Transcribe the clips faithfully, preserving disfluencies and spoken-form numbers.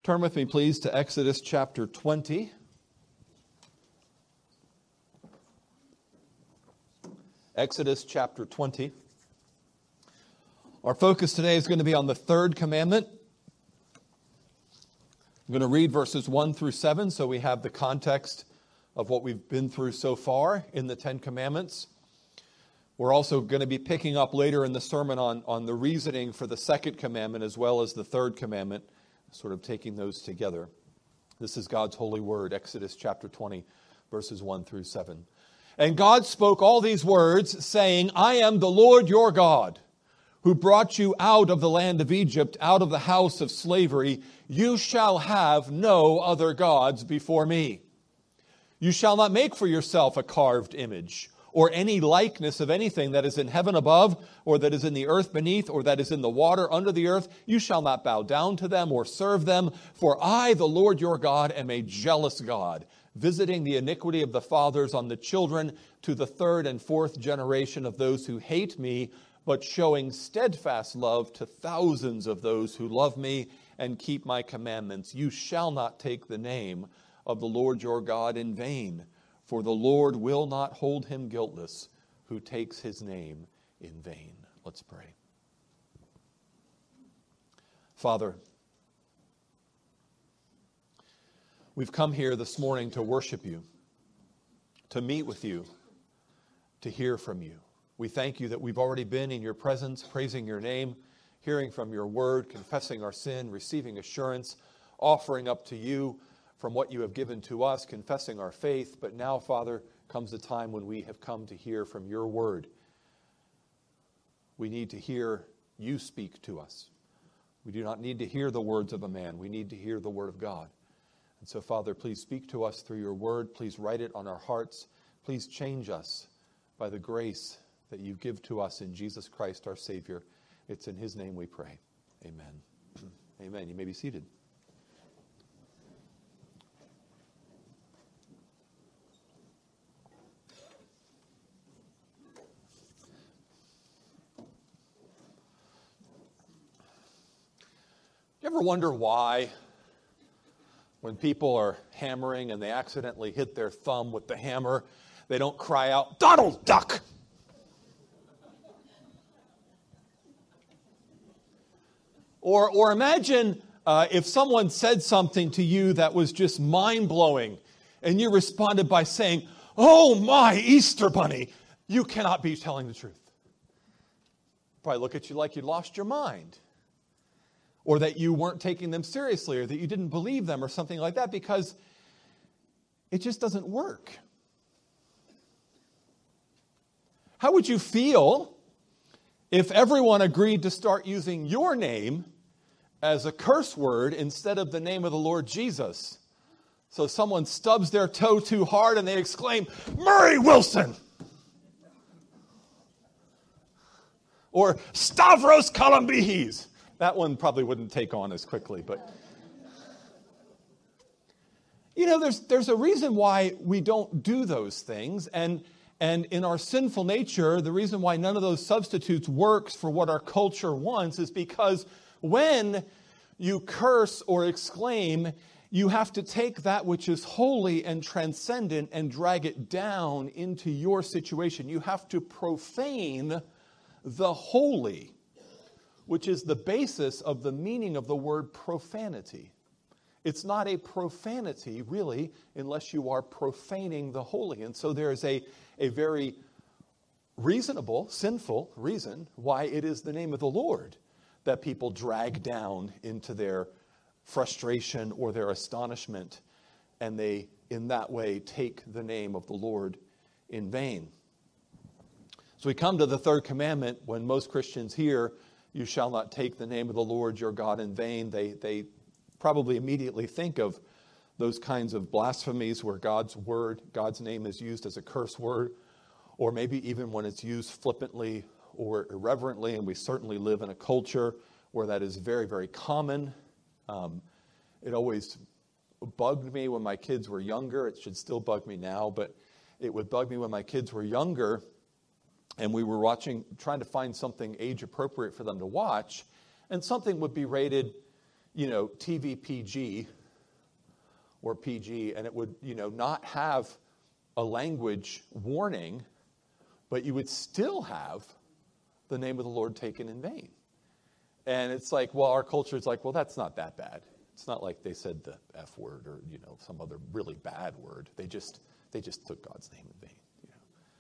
Turn with me, please, to Exodus chapter twenty. Exodus chapter twenty. Our focus today is going to be on the third commandment. I'm going to read verses one through seven so we have the context of what we've been through so far in the Ten Commandments. We're also going to be picking up later in the sermon on, on the reasoning for the second commandment as well as the third commandment, sort of taking those together. This is God's holy word, Exodus chapter twenty, verses one through seven. And God spoke all these words, saying, I am the Lord your God, who brought you out of the land of Egypt, out of the house of slavery. You shall have no other gods before me. You shall not make for yourself a carved image, or any likeness of anything that is in heaven above, or that is in the earth beneath, or that is in the water under the earth. You shall not bow down to them or serve them, for I, the Lord your God, am a jealous God, visiting the iniquity of the fathers on the children to the third and fourth generation of those who hate me, but showing steadfast love to thousands of those who love me and keep my commandments. You shall not take the name of the Lord your God in vain, for the Lord will not hold him guiltless who takes his name in vain. Let's pray. Father, we've come here this morning to worship you, to meet with you, to hear from you. We thank you that we've already been in your presence, praising your name, hearing from your word, confessing our sin, receiving assurance, offering up to you from what you have given to us, confessing our faith. But now, Father, comes the time when we have come to hear from your word. We need to hear you speak to us. We do not need to hear the words of a man. We need to hear the word of God. And so, Father, please speak to us through your word. Please write it on our hearts. Please change us by the grace that you give to us in Jesus Christ, our Savior. It's in his name we pray. Amen. Amen. You may be seated. You ever wonder why, when people are hammering and they accidentally hit their thumb with the hammer, they don't cry out, Donald Duck! Or, or imagine uh, if someone said something to you that was just mind-blowing, and you responded by saying, oh my Easter bunny, you cannot be telling the truth. Probably look at you like you lost your mind. Or that you weren't taking them seriously, or that you didn't believe them, or something like that, because it just doesn't work. How would you feel if everyone agreed to start using your name as a curse word instead of the name of the Lord Jesus? So someone stubs their toe too hard and they exclaim, Murray Wilson! Or Stavros Kalambihis. That one probably wouldn't take on as quickly, but you know, there's there's a reason why we don't do those things, and and in our sinful nature, the reason why none of those substitutes works for what our culture wants is because when you curse or exclaim, you have to take that which is holy and transcendent and drag it down into your situation. You have to profane the holy, which is the basis of the meaning of the word profanity. It's not a profanity, really, unless you are profaning the holy. And so there is a, a very reasonable, sinful reason why it is the name of the Lord that people drag down into their frustration or their astonishment, and they, in that way, take the name of the Lord in vain. So we come to the third commandment. When most Christians hear, you shall not take the name of the Lord your God in vain, They they probably immediately think of those kinds of blasphemies where God's word, God's name is used as a curse word, or maybe even when it's used flippantly or irreverently, and we certainly live in a culture where that is very, very common. Um, it always bugged me when my kids were younger. It should still bug me now, but it would bug me when my kids were younger and we were watching, trying to find something age appropriate for them to watch, and something would be rated, you know, T V P G or P G, and it would, you know, not have a language warning, but you would still have the name of the Lord taken in vain. And it's like, well, our culture is like, well, that's not that bad. It's not like they said the F word or, you know, some other really bad word. They just they just took God's name in vain. You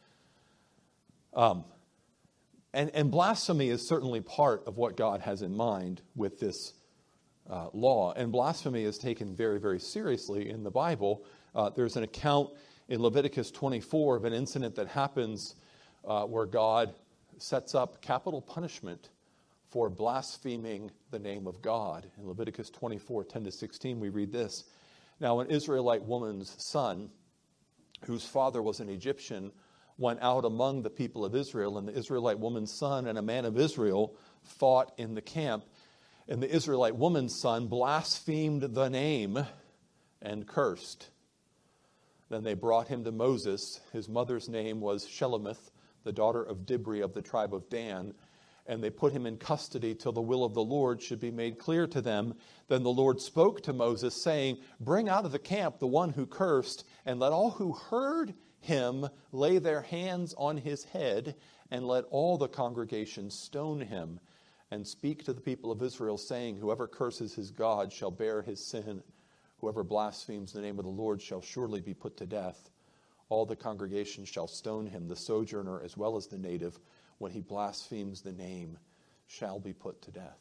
know? Um, and, and blasphemy is certainly part of what God has in mind with this uh, law. And blasphemy is taken very, very seriously in the Bible. Uh, there's an account in Leviticus twenty-four of an incident that happens uh, where God sets up capital punishment for blaspheming the name of God. In Leviticus twenty-four, ten to sixteen, we read this. Now, an Israelite woman's son, whose father was an Egyptian, went out among the people of Israel, and the Israelite woman's son and a man of Israel fought in the camp. And the Israelite woman's son blasphemed the name and cursed. Then they brought him to Moses. His mother's name was Shelemith, the daughter of Dibri of the tribe of Dan. And they put him in custody till the will of the Lord should be made clear to them. Then the Lord spoke to Moses, saying, bring out of the camp the one who cursed, and let all who heard him lay their hands on his head, and let all the congregation stone him. And speak to the people of Israel, saying, whoever curses his God shall bear his sin. Whoever blasphemes the name of the Lord shall surely be put to death. All the congregation shall stone him, the sojourner as well as the native, when he blasphemes the name, shall be put to death.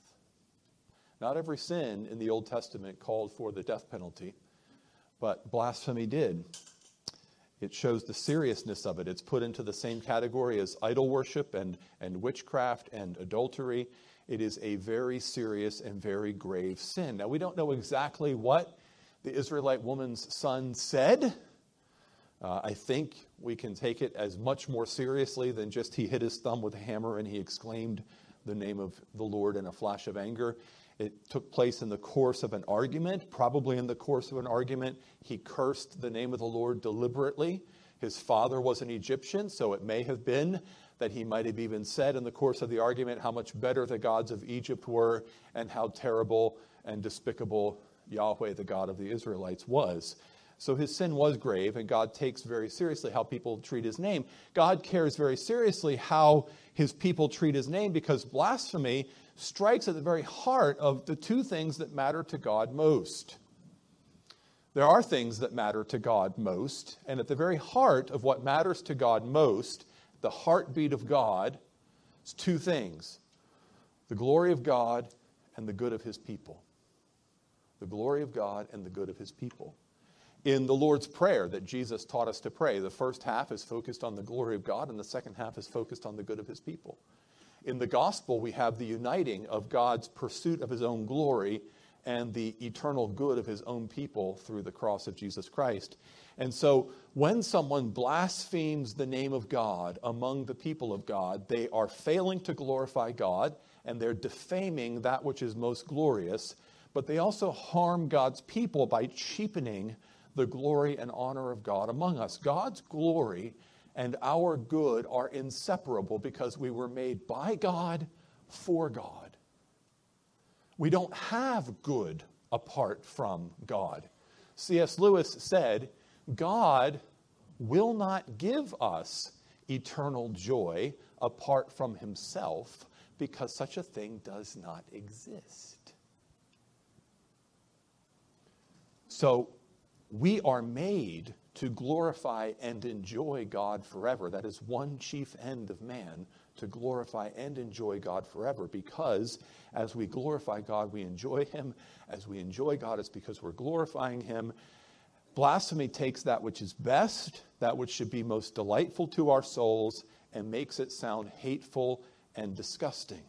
Not every sin in the Old Testament called for the death penalty, but blasphemy did. It shows the seriousness of it. It's put into the same category as idol worship and, and witchcraft and adultery. It is a very serious and very grave sin. Now, we don't know exactly what the Israelite woman's son said. Uh, I think we can take it as much more seriously than just he hit his thumb with a hammer and he exclaimed the name of the Lord in a flash of anger. It took place in the course of an argument. Probably in the course of an argument, he cursed the name of the Lord deliberately. His father was an Egyptian, so it may have been that he might have even said in the course of the argument how much better the gods of Egypt were and how terrible and despicable Yahweh, the God of the Israelites, was. So his sin was grave, and God takes very seriously how people treat his name. God cares very seriously how his people treat his name, because blasphemy strikes at the very heart of the two things that matter to God most. There are things that matter to God most, and at the very heart of what matters to God most, the heartbeat of God, is two things: the glory of God and the good of his people. The glory of God and the good of his people. In the Lord's Prayer that Jesus taught us to pray, the first half is focused on the glory of God, and the second half is focused on the good of his people. In the gospel, we have the uniting of God's pursuit of his own glory and the eternal good of his own people through the cross of Jesus Christ. And so when someone blasphemes the name of God among the people of God, they are failing to glorify God, and they're defaming that which is most glorious, but they also harm God's people by cheapening the glory and honor of God among us. God's glory and our good are inseparable because we were made by God for God. We don't have good apart from God. C S Lewis said, God will not give us eternal joy apart from himself, because such a thing does not exist. So we are made to glorify and enjoy God forever. That is one chief end of man, to glorify and enjoy God forever, because as we glorify God, we enjoy him. As we enjoy God, it's because we're glorifying him. Blasphemy takes that which is best, that which should be most delightful to our souls, and makes it sound hateful and disgusting.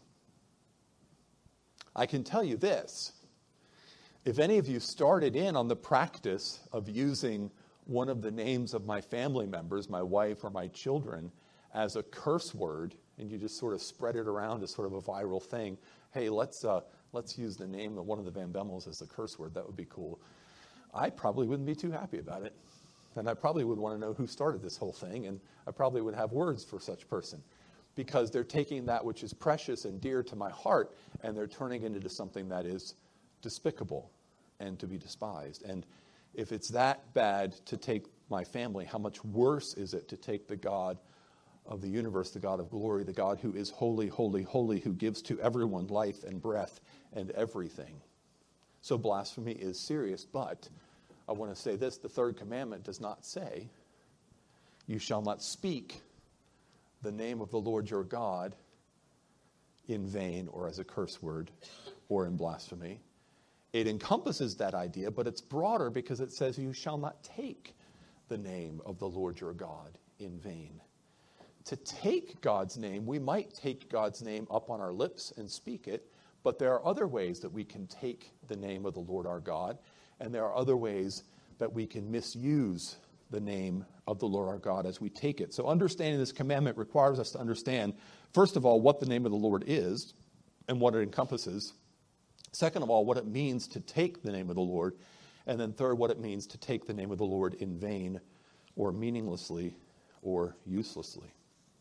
I can tell you this. If any of you started in on the practice of using one of the names of my family members, my wife or my children, as a curse word, and you just sort of spread it around as sort of a viral thing, hey, let's uh, let's use the name of one of the Van Bemmels as a curse word, that would be cool. I probably wouldn't be too happy about it. And I probably would want to know who started this whole thing, and I probably would have words for such person, because they're taking that which is precious and dear to my heart, and they're turning it into something that is despicable and to be despised. And if it's that bad to take my family, how much worse is it to take the God of the universe, the God of glory, the God who is holy, holy, holy, who gives to everyone life and breath and everything. So blasphemy is serious, but I want to say this, the third commandment does not say, you shall not speak the name of the Lord your God in vain or as a curse word or in blasphemy. It encompasses that idea, but it's broader because it says you shall not take the name of the Lord your God in vain. To take God's name, we might take God's name up on our lips and speak it, but there are other ways that we can take the name of the Lord our God, and there are other ways that we can misuse the name of the Lord our God as we take it. So understanding this commandment requires us to understand, first of all, what the name of the Lord is and what it encompasses. Second of all, what it means to take the name of the Lord. And then third, what it means to take the name of the Lord in vain or meaninglessly or uselessly.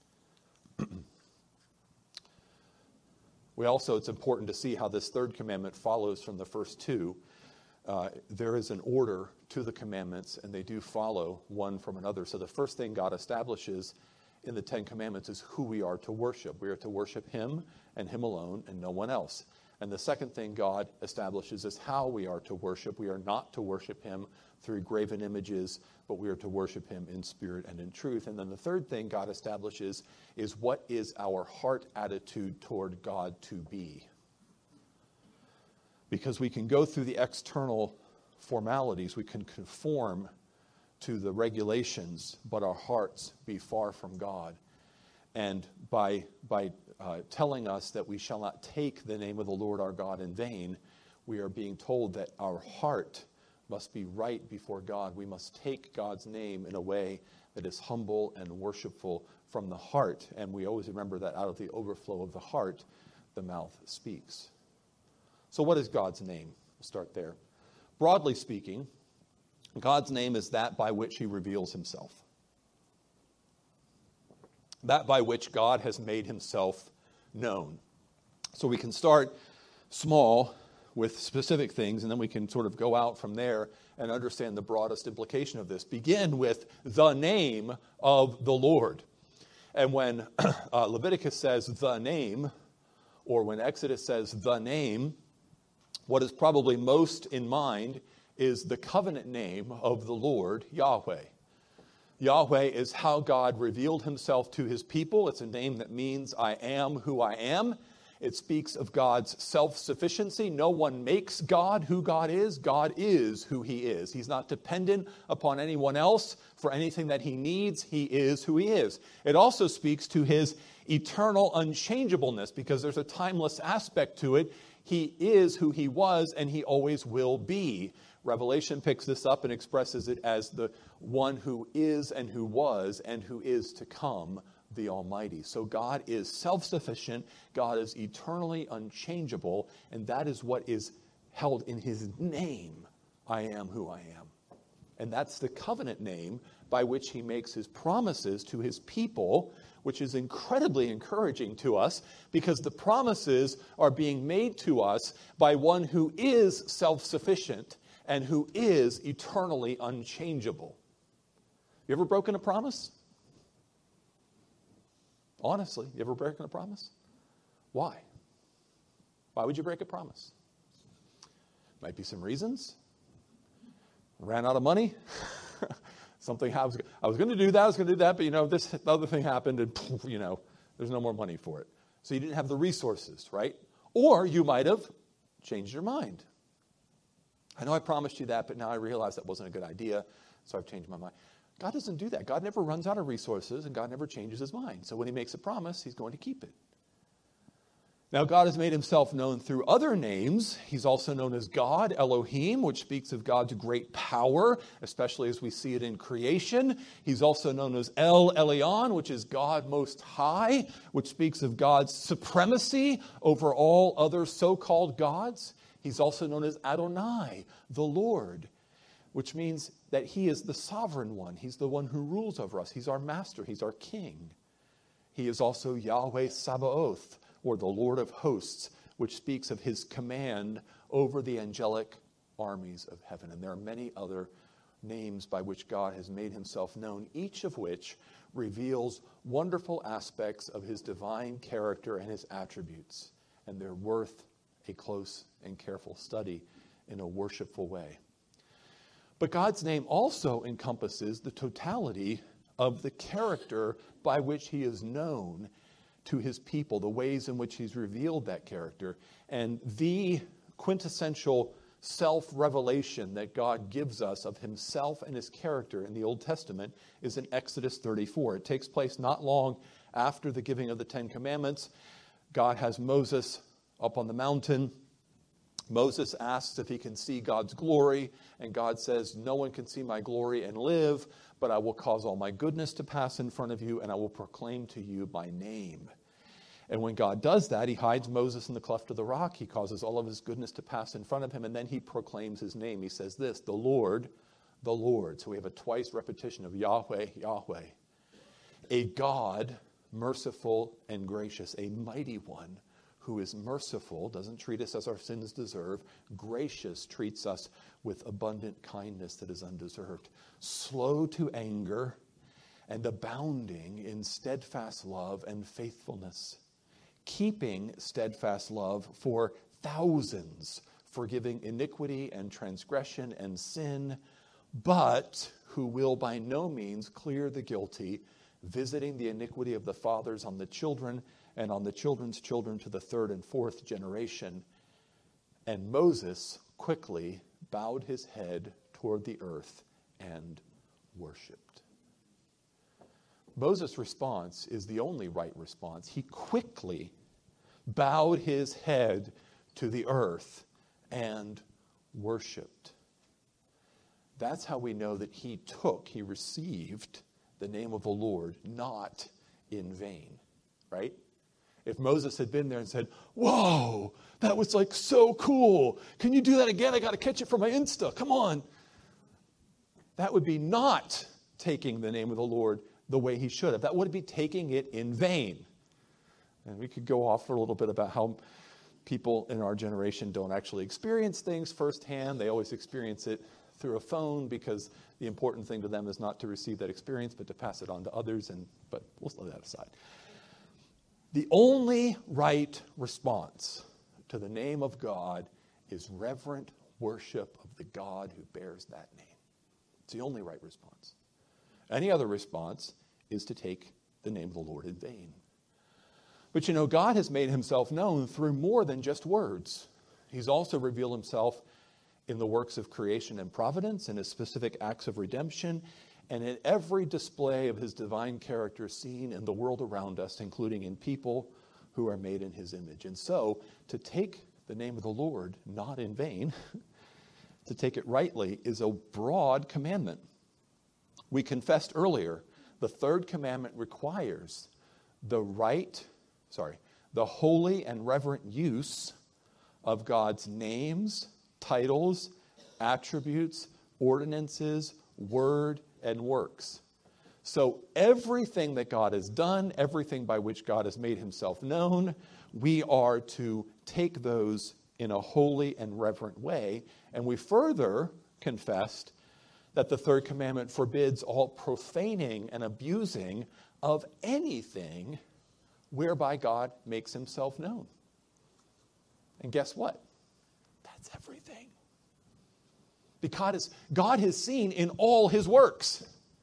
We also, it's important to see how this third commandment follows from the first two. Uh, there is an order to the commandments, and they do follow one from another. So the first thing God establishes in the Ten Commandments is who we are to worship. We are to worship Him and Him alone and no one else. And the second thing God establishes is how we are to worship. We are not to worship Him through graven images, but we are to worship Him in spirit and in truth. And then the third thing God establishes is what is our heart attitude toward God to be. Because we can go through the external formalities, we can conform to the regulations, but our hearts be far from God. And by, by uh, telling us that we shall not take the name of the Lord our God in vain, we are being told that our heart must be right before God. We must take God's name in a way that is humble and worshipful from the heart. And we always remember that out of the overflow of the heart, the mouth speaks. So what is God's name? We'll start there. Broadly speaking, God's name is that by which He reveals Himself. That by which God has made Himself known. So we can start small with specific things, and then we can sort of go out from there and understand the broadest implication of this. Begin with the name of the Lord. And when uh, Leviticus says the name, or when Exodus says the name, what is probably most in mind is the covenant name of the Lord, Yahweh. Yahweh is how God revealed Himself to His people. It's a name that means I am who I am. It speaks of God's self-sufficiency. No one makes God who God is. God is who He is. He's not dependent upon anyone else for anything that He needs. He is who He is. It also speaks to His eternal unchangeableness because there's a timeless aspect to it. He is who He was and He always will be. Revelation picks this up and expresses it as the one who is and who was and who is to come, the Almighty. So God is self-sufficient, God is eternally unchangeable, and that is what is held in His name, I am who I am. And that's the covenant name by which He makes His promises to His people, which is incredibly encouraging to us because the promises are being made to us by one who is self-sufficient and who is eternally unchangeable. You ever broken a promise? Honestly, you ever broken a promise? Why? Why would you break a promise? Might be some reasons. Ran out of money. Something I was, I was going to do that, I was going to do that, but you know, this other thing happened and you know, there's no more money for it. So you didn't have the resources, right? Or you might have changed your mind. I know I promised you that, but now I realize that wasn't a good idea, so I've changed my mind. God doesn't do that. God never runs out of resources, and God never changes His mind. So when He makes a promise, He's going to keep it. Now, God has made Himself known through other names. He's also known as God, Elohim, which speaks of God's great power, especially as we see it in creation. He's also known as El Elyon, which is God Most High, which speaks of God's supremacy over all other so-called gods. He's also known as Adonai, the Lord, which means that He is the sovereign one. He's the one who rules over us. He's our master. He's our king. He is also Yahweh Sabaoth, or the Lord of hosts, which speaks of His command over the angelic armies of heaven. And there are many other names by which God has made himself known, each of which reveals wonderful aspects of his divine character and his attributes. And they're worth a close and careful study in a worshipful way. But God's name also encompasses the totality of the character by which he is known to his people, the ways in which he's revealed that character. And the quintessential self-revelation that God gives us of himself and his character in the Old Testament is in Exodus thirty-four. It takes place not long after the giving of the Ten Commandments. God has Moses up on the mountain. Moses asks if he can see God's glory, and God says, "No one can see my glory and live, but I will cause all my goodness to pass in front of you, and I will proclaim to you my name." And when God does that, he hides Moses in the cleft of the rock. He causes all of his goodness to pass in front of him, and then he proclaims his name. He says this, "The Lord, the Lord." So we have a twice repetition of Yahweh, Yahweh. A God merciful and gracious, a mighty one who is merciful, doesn't treat us as our sins deserve, gracious, treats us with abundant kindness that is undeserved, slow to anger, and abounding in steadfast love and faithfulness, keeping steadfast love for thousands, forgiving iniquity and transgression and sin, but who will by no means clear the guilty, visiting the iniquity of the fathers on the children and on the children's children to the third and fourth generation. And Moses quickly bowed his head toward the earth and worshiped. Moses' response is the only right response. He quickly bowed his head to the earth and worshiped. That's how we know that he took, he received the name of the Lord, not in vain, right? If Moses had been there and said, "Whoa, that was like so cool. Can you do that again? I got to catch it for my Insta. Come on." That would be not taking the name of the Lord the way he should have. That would be taking it in vain. And we could go off for a little bit about how people in our generation don't actually experience things firsthand. They always experience it through a phone because the important thing to them is not to receive that experience, but to pass it on to others. And but we'll let that aside. The only right response to the name of God is reverent worship of the God who bears that name. It's the only right response. Any other response is to take the name of the Lord in vain. But you know, God has made himself known through more than just words. He's also revealed himself in the works of creation and providence, in his specific acts of redemption, and in every display of his divine character seen in the world around us, including in people who are made in his image. And so, to take the name of the Lord not in vain, to take it rightly, is a broad commandment. We confessed earlier, the third commandment requires the right, sorry, the holy and reverent use of God's names, titles, attributes, ordinances, word, and works. So everything that God has done, everything by which God has made himself known, we are to take those in a holy and reverent way. And we further confessed that the third commandment forbids all profaning and abusing of anything whereby God makes himself known. And guess what? That's everything. Because God is seen in all his works.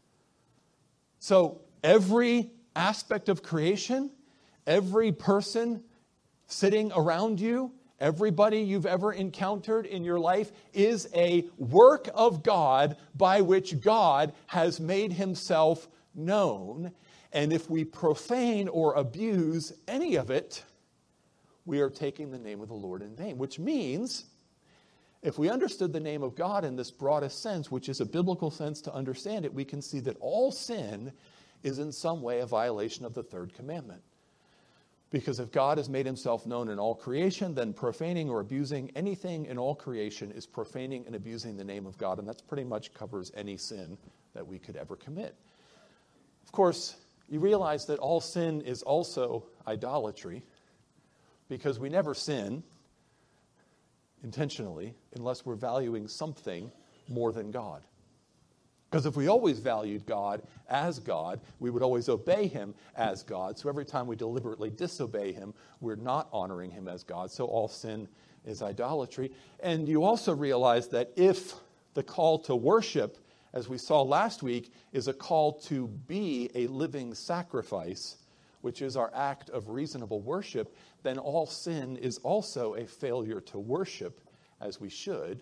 So every aspect of creation, every person sitting around you, everybody you've ever encountered in your life is a work of God by which God has made himself known. And if we profane or abuse any of it, we are taking the name of the Lord in vain, which means if we understood the name of God in this broadest sense, which is a biblical sense to understand it, we can see that all sin is in some way a violation of the third commandment. Because if God has made himself known in all creation, then profaning or abusing anything in all creation is profaning and abusing the name of God. And that pretty much covers any sin that we could ever commit. Of course, you realize that all sin is also idolatry, because we never sin intentionally unless we're valuing something more than God. Because if we always valued God as God, we would always obey him as God. So every time we deliberately disobey him, we're not honoring him as God. So all sin is idolatry. And you also realize that if the call to worship, as we saw last week, is a call to be a living sacrifice, which is our act of reasonable worship, then all sin is also a failure to worship as we should.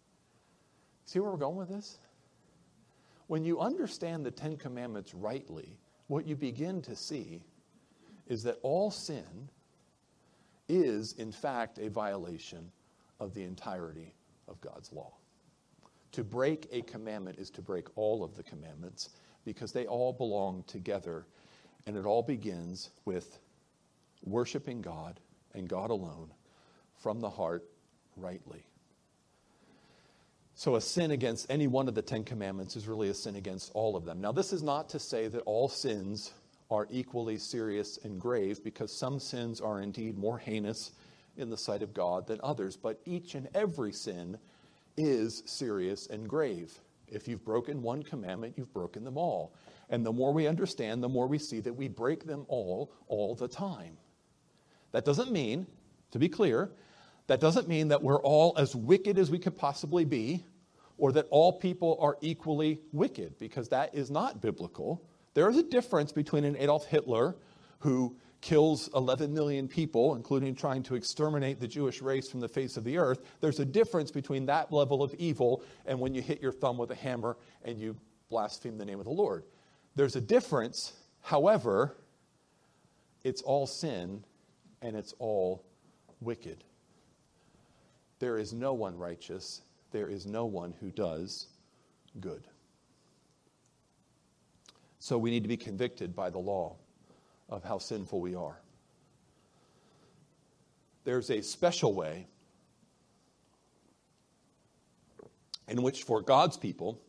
See where we're going with this? When you understand the Ten Commandments rightly, what you begin to see is that all sin is, in fact, a violation of the entirety of God's law. To break a commandment is to break all of the commandments because they all belong together, and it all begins with worshiping God and God alone from the heart rightly. So a sin against any one of the Ten Commandments is really a sin against all of them. Now, this is not to say that all sins are equally serious and grave, because some sins are indeed more heinous in the sight of God than others, but each and every sin is serious and grave. If you've broken one commandment, you've broken them all. And the more we understand, the more we see that we break them all, all the time. That doesn't mean, to be clear, that doesn't mean that we're all as wicked as we could possibly be, or that all people are equally wicked, because that is not biblical. There is a difference between an Adolf Hitler who kills eleven million people, including trying to exterminate the Jewish race from the face of the earth. There's a difference between that level of evil and when you hit your thumb with a hammer and you blaspheme the name of the Lord. There's a difference. However, it's all sin and it's all wicked. There is no one righteous. There is no one who does good. So we need to be convicted by the law of how sinful we are. There's a special way in which, for God's people,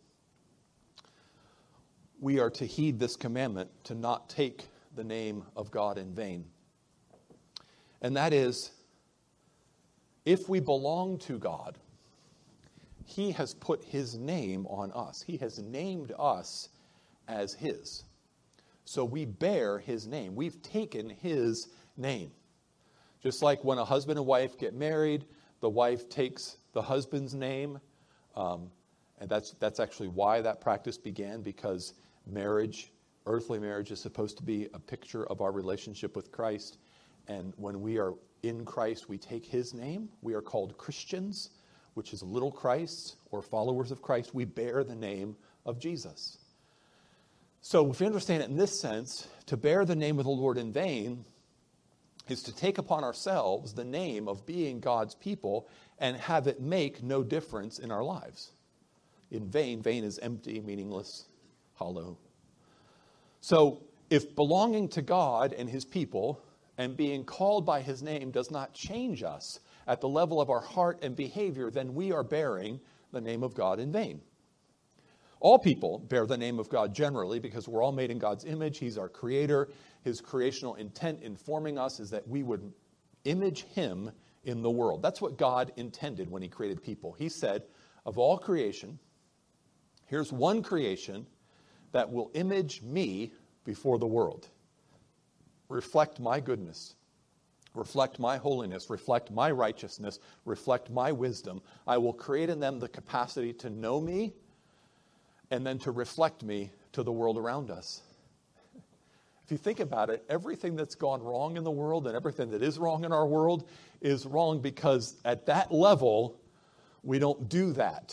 we are to heed this commandment to not take the name of God in vain. And that is, if we belong to God, he has put his name on us. He has named us as his. So we bear his name. We've taken his name. Just like when a husband and wife get married, the wife takes the husband's name. Um, and that's, that's actually why that practice began, because marriage, earthly marriage, is supposed to be a picture of our relationship with Christ. And when we are in Christ, we take his name. We are called Christians, which is little Christs or followers of Christ. We bear the name of Jesus. So if you understand it in this sense, to bear the name of the Lord in vain is to take upon ourselves the name of being God's people and have it make no difference in our lives. In vain, vain is empty, meaningless, hollow. So if belonging to God and his people and being called by his name does not change us at the level of our heart and behavior, then we are bearing the name of God in vain. All people bear the name of God generally because we're all made in God's image. He's our creator. His creational intent in forming us is that we would image him in the world. That's what God intended when he created people. He said, of all creation, here's one creation that will image me before the world. Reflect my goodness. Reflect my holiness. Reflect my righteousness. Reflect my wisdom. I will create in them the capacity to know me and then to reflect me to the world around us. If you think about it, everything that's gone wrong in the world and everything that is wrong in our world is wrong because at that level, we don't do that.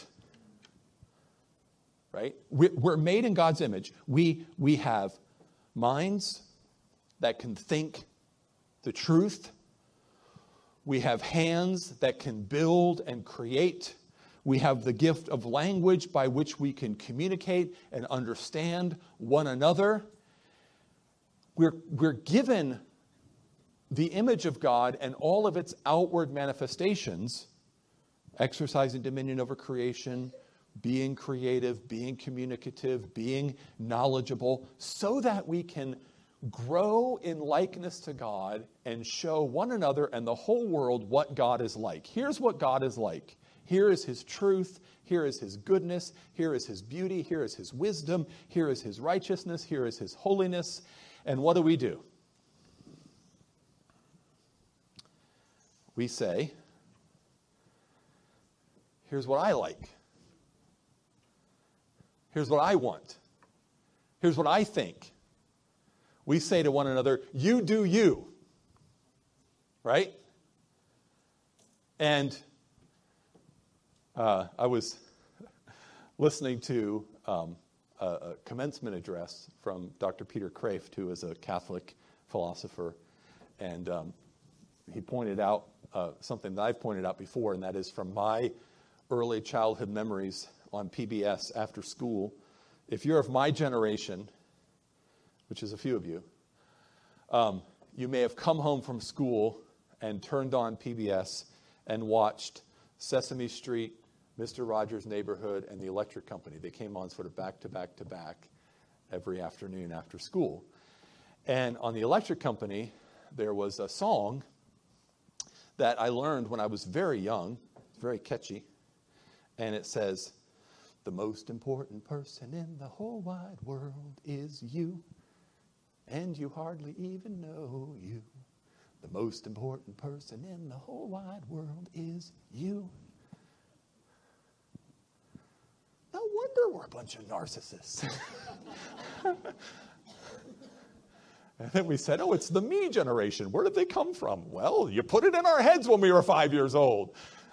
Right? We're made in God's image. We, we have minds that can think the truth. We have hands that can build and create. We have the gift of language by which we can communicate and understand one another. We're, we're given the image of God and all of its outward manifestations, exercising dominion over creation, being creative, being communicative, being knowledgeable, so that we can grow in likeness to God and show one another and the whole world what God is like. Here's what God is like. Here is his truth. Here is his goodness. Here is his beauty. Here is his wisdom. Here is his righteousness. Here is his holiness. And what do we do? We say, here's what I like. Here's what I want. Here's what I think. We say to one another, you do you. Right? And uh, I was listening to um, a, a commencement address from Doctor Peter Kraft, who is a Catholic philosopher. And um, he pointed out uh, something that I've pointed out before, and that is from my early childhood memories on P B S after school. If you're of my generation, which is a few of you, um, you may have come home from school and turned on P B S and watched Sesame Street, Mister Rogers' Neighborhood, and The Electric Company. They came on sort of back to back to back every afternoon after school. And on The Electric Company, there was a song that I learned when I was very young. It's very catchy. And it says, the most important person in the whole wide world is you, and you hardly even know you. The most important person in the whole wide world is you. No wonder we're a bunch of narcissists. And then we said, oh, it's the me generation. Where did they come from? Well, you put it in our heads when we were five years old.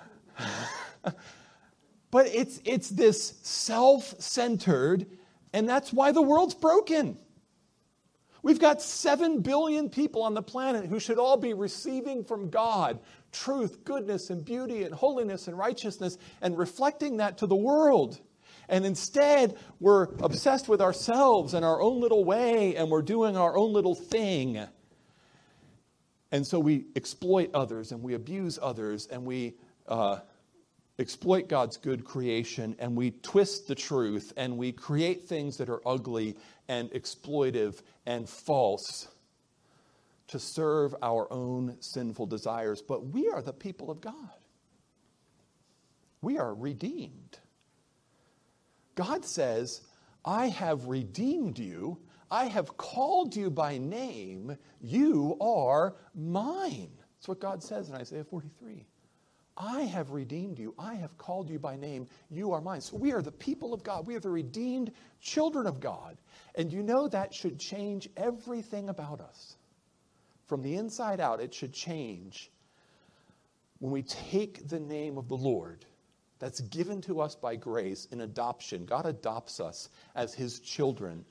But it's it's this self-centered, and that's why the world's broken. We've got seven billion people on the planet who should all be receiving from God truth, goodness, and beauty, and holiness, and righteousness, and reflecting that to the world. And instead, we're obsessed with ourselves and our own little way, and we're doing our own little thing. And so we exploit others, and we abuse others, and we uh, exploit God's good creation, and we twist the truth, and we create things that are ugly and exploitive and false to serve our own sinful desires. But we are the people of God. We are redeemed. God says, I have redeemed you. I have called you by name. You are mine. That's what God says in Isaiah forty-three. I have redeemed you. I have called you by name. You are mine. So we are the people of God. We are the redeemed children of God. And you know that should change everything about us. From the inside out, it should change when we take the name of the Lord that's given to us by grace in adoption. God adopts us as his children.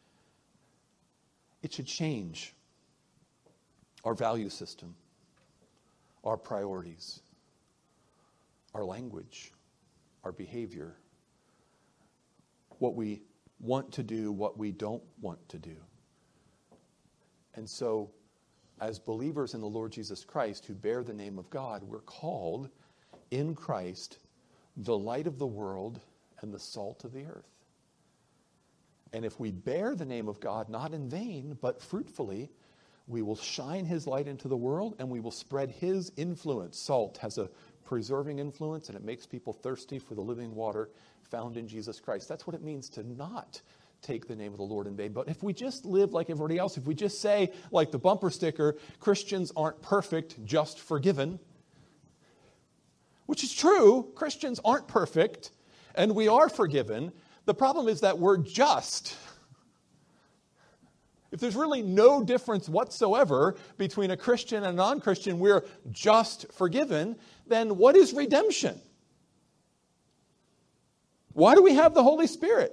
It should change our value system, our priorities, our language, our behavior, what we want to do, what we don't want to do. And so, as believers in the Lord Jesus Christ who bear the name of God, we're called in Christ the light of the world and the salt of the earth. And if we bear the name of God, not in vain, but fruitfully, we will shine his light into the world and we will spread his influence. Salt has a preserving influence, and it makes people thirsty for the living water found in Jesus Christ. That's what it means to not take the name of the Lord in vain. But if we just live like everybody else, if we just say, like the bumper sticker, Christians aren't perfect, just forgiven, which is true, Christians aren't perfect, and we are forgiven. The problem is that we're just. If there's really no difference whatsoever between a Christian and a non-Christian, we're just forgiven, then what is redemption? Why do we have the Holy Spirit?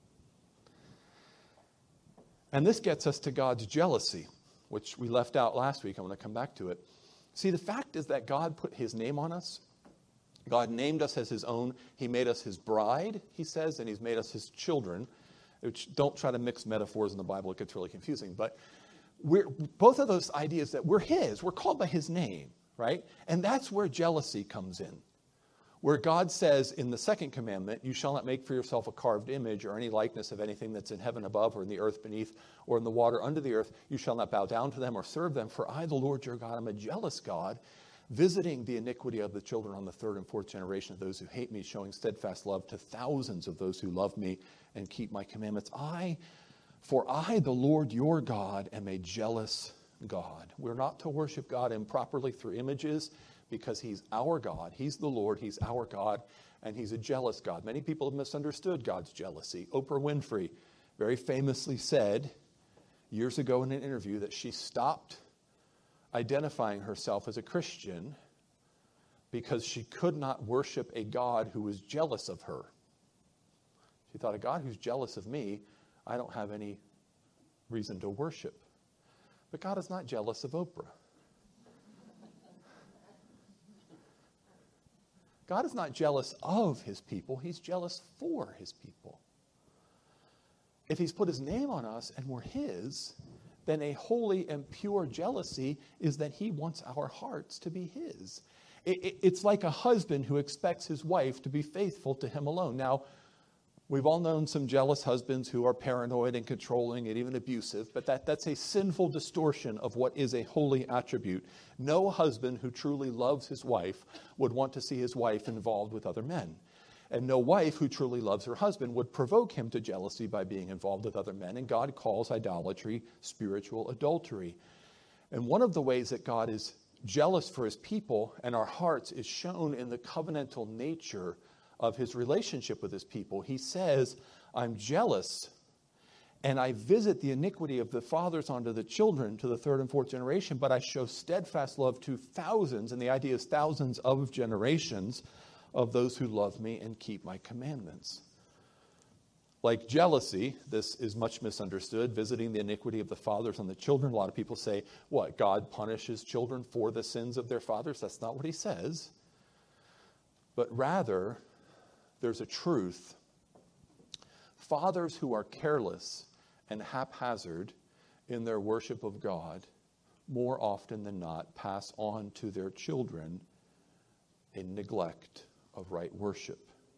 And this gets us to God's jealousy, which we left out last week. I'm going to come back to it. See, the fact is that God put his name on us. God named us as his own. He made us his bride, he says, and he's made us his children. Which, don't try to mix metaphors in the Bible. It gets really confusing. But we're, both of those ideas that we're his, we're called by his name, right? And that's where jealousy comes in. Where God says in the second commandment, you shall not make for yourself a carved image or any likeness of anything that's in heaven above or in the earth beneath or in the water under the earth. You shall not bow down to them or serve them. For I, the Lord your God, am a jealous God, visiting the iniquity of the children on the third and fourth generation of those who hate me, showing steadfast love to thousands of those who love me and keep my commandments. I, for I, the Lord your God, am a jealous God. We're not to worship God improperly through images, because he's our God. He's the Lord. He's our God. And he's a jealous God. Many people have misunderstood God's jealousy. Oprah Winfrey very famously said years ago in an interview that she stopped identifying herself as a Christian because she could not worship a God who was jealous of her. She thought, a God who's jealous of me, I don't have any reason to worship. But God is not jealous of Oprah. God is not jealous of his people. He's jealous for his people. If he's put his name on us and we're his, then a holy and pure jealousy is that he wants our hearts to be his. It, it, it's like a husband who expects his wife to be faithful to him alone. Now, we've all known some jealous husbands who are paranoid and controlling and even abusive, but that, that's a sinful distortion of what is a holy attribute. No husband who truly loves his wife would want to see his wife involved with other men. And no wife who truly loves her husband would provoke him to jealousy by being involved with other men. And God calls idolatry spiritual adultery. And one of the ways that God is jealous for his people and our hearts is shown in the covenantal nature of his relationship with his people. He says, I'm jealous, and I visit the iniquity of the fathers onto the children, to the third and fourth generation, but I show steadfast love to thousands, and the idea is thousands of generations of those who love me and keep my commandments. Like jealousy, this is much misunderstood, visiting the iniquity of the fathers on the children. A lot of people say, what, God punishes children for the sins of their fathers? That's not what he says. But rather, there's a truth. Fathers who are careless and haphazard in their worship of God, more often than not, pass on to their children a neglect of right worship.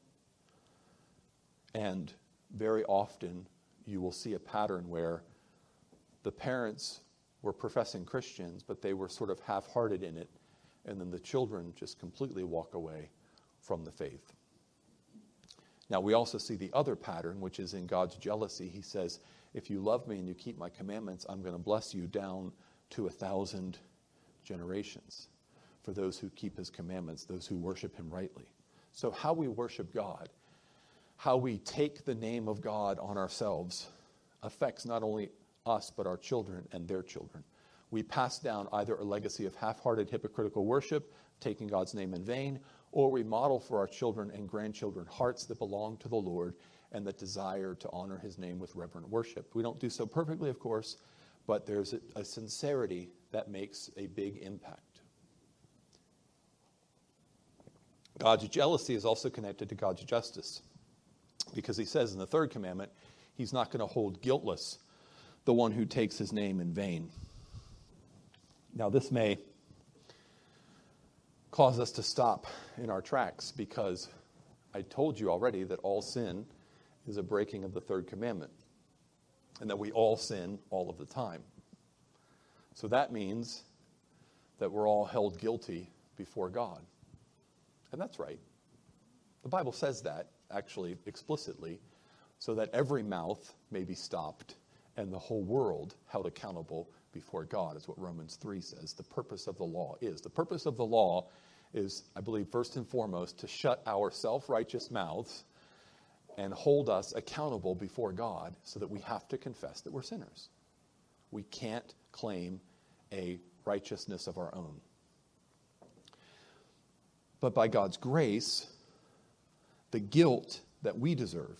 And very often you will see a pattern where the parents were professing Christians, but they were sort of half-hearted in it, and then the children just completely walk away from the faith. Now, we also see the other pattern, which is in God's jealousy. He says, if you love me and you keep my commandments, I'm going to bless you down to a thousand generations for those who keep his commandments, those who worship him rightly. So how we worship God, how we take the name of God on ourselves, affects not only us, but our children and their children. We pass down either a legacy of half-hearted hypocritical worship, taking God's name in vain, or we model for our children and grandchildren hearts that belong to the Lord and that desire to honor his name with reverent worship. We don't do so perfectly, of course, but there's a, a sincerity that makes a big impact. God's jealousy is also connected to God's justice, because he says in the third commandment, he's not going to hold guiltless the one who takes his name in vain. Now, this may cause us to stop in our tracks, because I told you already that all sin is a breaking of the third commandment, and that we all sin all of the time. So that means that we're all held guilty before God. And that's right. The Bible says that, actually, explicitly, so that every mouth may be stopped and the whole world held accountable before God, is what Romans three says. The purpose of the law is. The purpose of the law is, I believe, first and foremost, to shut our self-righteous mouths and hold us accountable before God, so that we have to confess that we're sinners. We can't claim a righteousness of our own. But by God's grace, the guilt that we deserve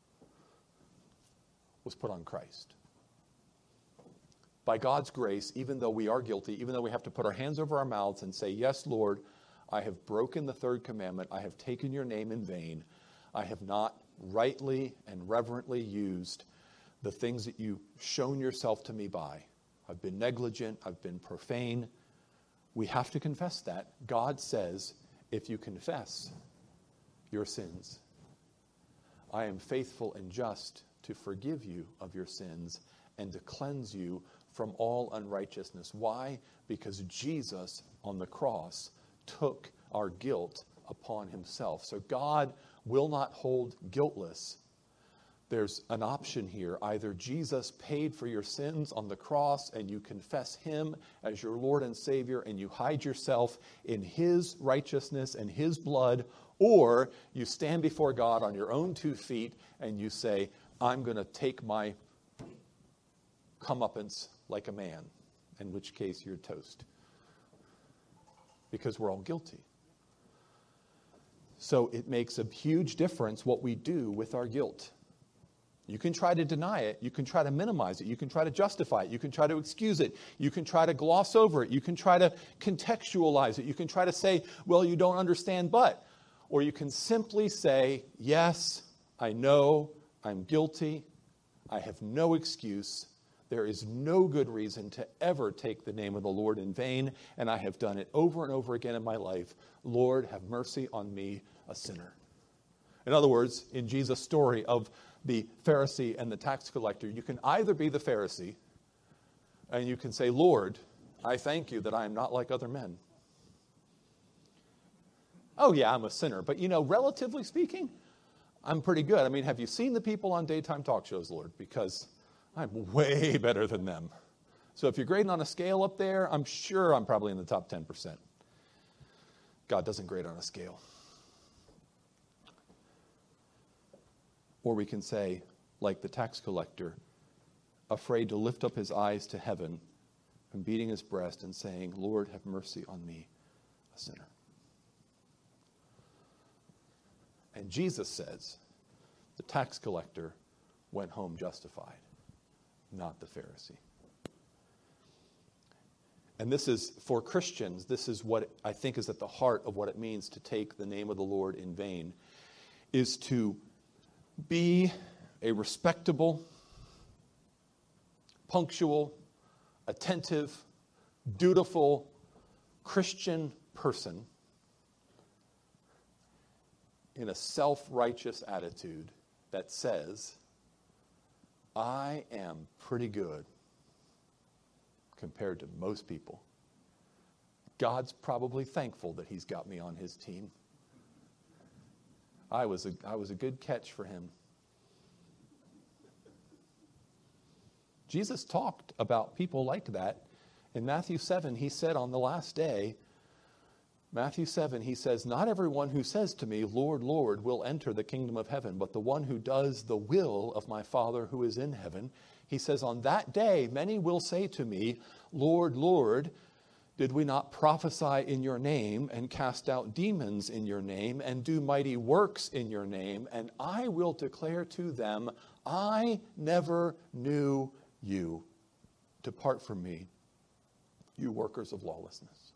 was put on Christ. By God's grace, even though we are guilty, even though we have to put our hands over our mouths and say, yes, Lord, I have broken the third commandment. I have taken your name in vain. I have not rightly and reverently used the things that you've shown yourself to me by. I've been negligent. I've been profane. We have to confess that. God says, if you confess, your sins. I am faithful and just to forgive you of your sins and to cleanse you from all unrighteousness. Why? Because Jesus on the cross took our guilt upon himself. So God will not hold guiltless. There's an option here. Either Jesus paid for your sins on the cross and you confess him as your Lord and Savior and you hide yourself in his righteousness and his blood, or you stand before God on your own two feet and you say, I'm going to take my comeuppance like a man, in which case you're toast. Because we're all guilty. So it makes a huge difference what we do with our guilt. You can try to deny it. You can try to minimize it. You can try to justify it. You can try to excuse it. You can try to gloss over it. You can try to contextualize it. You can try to say, well, you don't understand, but. Or you can simply say, yes, I know I'm guilty. I have no excuse. There is no good reason to ever take the name of the Lord in vain, and I have done it over and over again in my life. Lord, have mercy on me, a sinner. In other words, in Jesus' story of the Pharisee and the tax collector, you can either be the Pharisee and you can say, Lord, I thank you that I am not like other men. Oh yeah, I'm a sinner, but you know, relatively speaking, I'm pretty good. I mean, have you seen the people on daytime talk shows, Lord? Because I'm way better than them. So if you're grading on a scale up there, I'm sure I'm probably in the top ten percent. God doesn't grade on a scale. Or we can say, like the tax collector, afraid to lift up his eyes to heaven and beating his breast and saying, Lord, have mercy on me, a sinner. And Jesus says, the tax collector went home justified, not the Pharisee. And this is, for Christians, this is what I think is at the heart of what it means to take the name of the Lord in vain, is to be a respectable, punctual, attentive, dutiful Christian person in a self-righteous attitude that says, I am pretty good compared to most people. God's probably thankful that he's got me on his team. I was a, I was a good catch for him. Jesus talked about people like that. In Matthew seven, he said on the last day, Matthew seven, he says, not everyone who says to me, Lord, Lord, will enter the kingdom of heaven, but the one who does the will of my Father who is in heaven. He says, on that day, many will say to me, Lord, Lord, did we not prophesy in your name and cast out demons in your name and do mighty works in your name? And I will declare to them, I never knew you. Depart from me, you workers of lawlessness.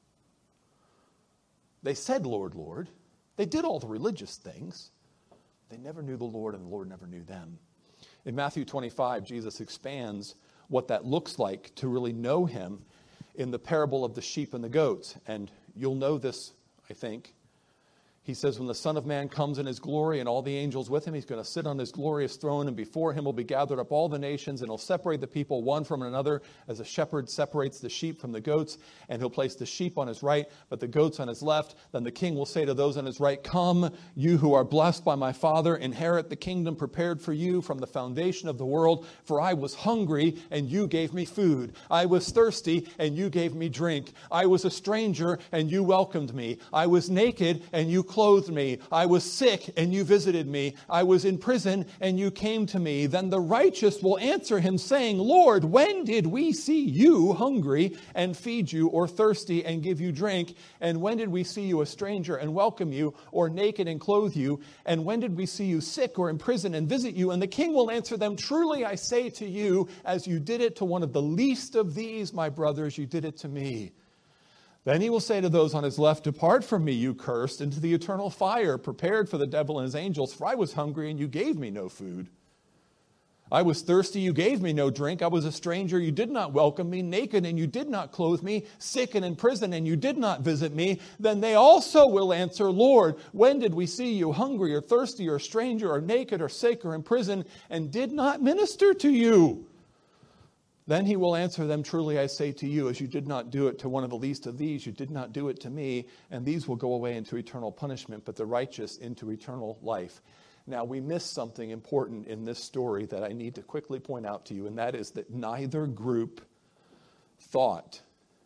They said, Lord, Lord. They did all the religious things. They never knew the Lord, and the Lord never knew them. In Matthew twenty-five, Jesus expands what that looks like to really know him in the parable of the sheep and the goats. And you'll know this, I think. He says, when the Son of Man comes in his glory and all the angels with him, he's going to sit on his glorious throne, and before him will be gathered up all the nations, and he'll separate the people one from another as a shepherd separates the sheep from the goats, and he'll place the sheep on his right, but the goats on his left. Then the king will say to those on his right, come, you who are blessed by my Father, inherit the kingdom prepared for you from the foundation of the world. For I was hungry, and you gave me food. I was thirsty, and you gave me drink. I was a stranger, and you welcomed me. I was naked, and you clothed me. I was sick, and you visited me. I was in prison, and you came to me. Then the righteous will answer him, saying, Lord, when did we see you hungry and feed you, or thirsty and give you drink? And when did we see you a stranger and welcome you, or naked and clothe you? And when did we see you sick or in prison and visit you? And the king will answer them, truly I say to you, as you did it to one of the least of these, my brothers, you did it to me. Then he will say to those on his left, depart from me, you cursed, into the eternal fire prepared for the devil and his angels. For I was hungry, and you gave me no food. I was thirsty, you gave me no drink. I was a stranger, you did not welcome me. Naked, and you did not clothe me. Sick and in prison, and you did not visit me. Then they also will answer, Lord, when did we see you hungry or thirsty or a stranger or naked or sick or in prison and did not minister to you? Then he will answer them, truly I say to you, as you did not do it to one of the least of these, you did not do it to me. And these will go away into eternal punishment, but the righteous into eternal life. Now, we miss something important in this story that I need to quickly point out to you, and that is that neither group thought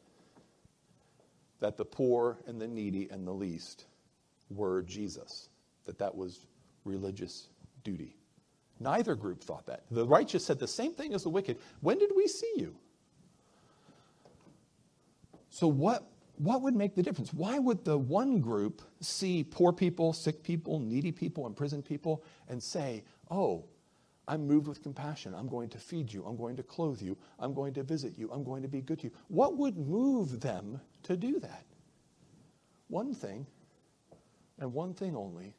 that the poor and the needy and the least were Jesus, that that was religious duty. Neither group thought that. The righteous said the same thing as the wicked. When did we see you? So what What would make the difference? Why would the one group see poor people, sick people, needy people, imprisoned people, and say, oh, I'm moved with compassion. I'm going to feed you. I'm going to clothe you. I'm going to visit you. I'm going to be good to you. What would move them to do that? One thing, and one thing only.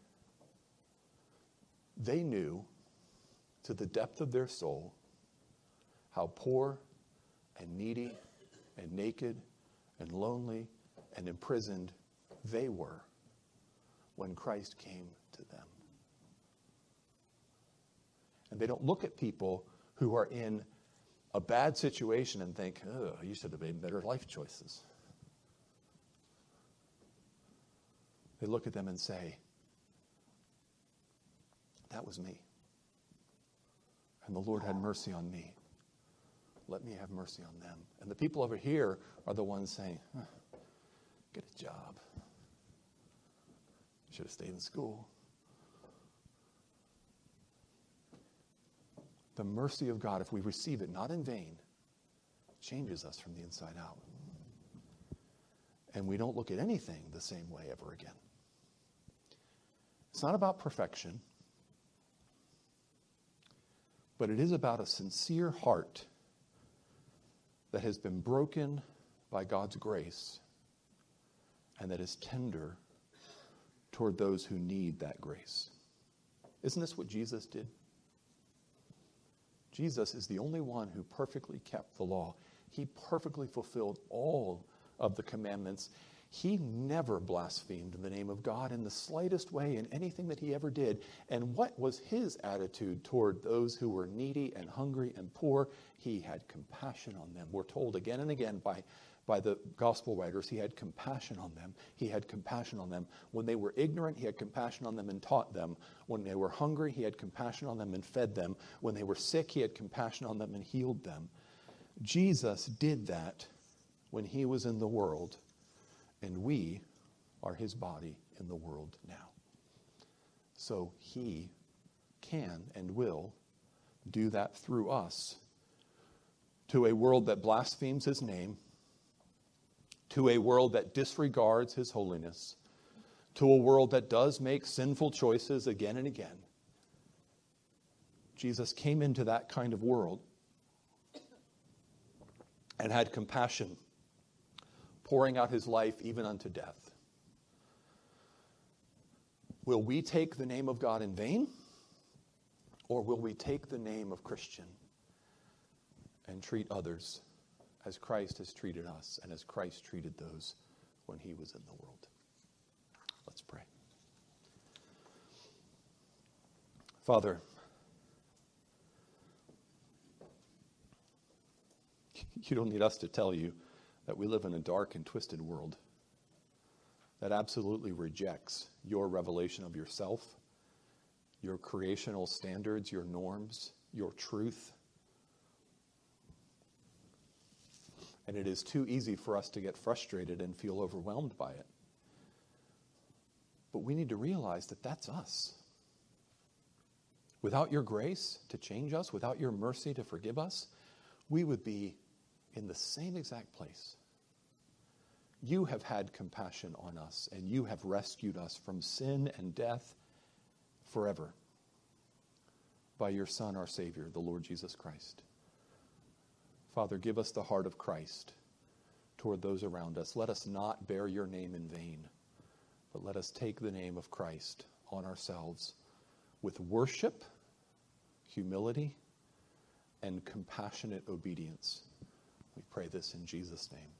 They knew to the depth of their soul how poor and needy and naked and lonely and imprisoned they were when Christ came to them. And they don't look at people who are in a bad situation and think, oh, you should have made better life choices. They look at them and say, that was me. And the Lord had mercy on me. Let me have mercy on them. And the people over here are the ones saying, huh, get a job. You should have stayed in school. The mercy of God, if we receive it not in vain, changes us from the inside out. And we don't look at anything the same way ever again. It's not about perfection, but it is about a sincere heart that has been broken by God's grace and that is tender toward those who need that grace. Isn't this what Jesus did? Jesus is the only one who perfectly kept the law. He perfectly fulfilled all of the commandments. He never blasphemed the name of God in the slightest way in anything that he ever did. And what was his attitude toward those who were needy and hungry and poor? He had compassion on them. We're told again and again by, by the gospel writers, he had compassion on them. He had compassion on them. When they were ignorant, he had compassion on them and taught them. When they were hungry, he had compassion on them and fed them. When they were sick, he had compassion on them and healed them. Jesus did that when he was in the world. And we are his body in the world now. So he can and will do that through us to a world that blasphemes his name, to a world that disregards his holiness, to a world that does make sinful choices again and again. Jesus came into that kind of world and had compassion, pouring out his life even unto death. Will we take the name of God in vain? Or will we take the name of Christian and treat others as Christ has treated us and as Christ treated those when he was in the world? Let's pray. Father, you don't need us to tell you that we live in a dark and twisted world that absolutely rejects your revelation of yourself, your creational standards, your norms, your truth. And it is too easy for us to get frustrated and feel overwhelmed by it. But we need to realize that that's us. Without your grace to change us, without your mercy to forgive us, we would be in the same exact place. You have had compassion on us, and you have rescued us from sin and death forever by your Son, our Savior, the Lord Jesus Christ. Father, give us the heart of Christ toward those around us. Let us not bear your name in vain, but let us take the name of Christ on ourselves with worship, humility, and compassionate obedience. We pray this in Jesus' name.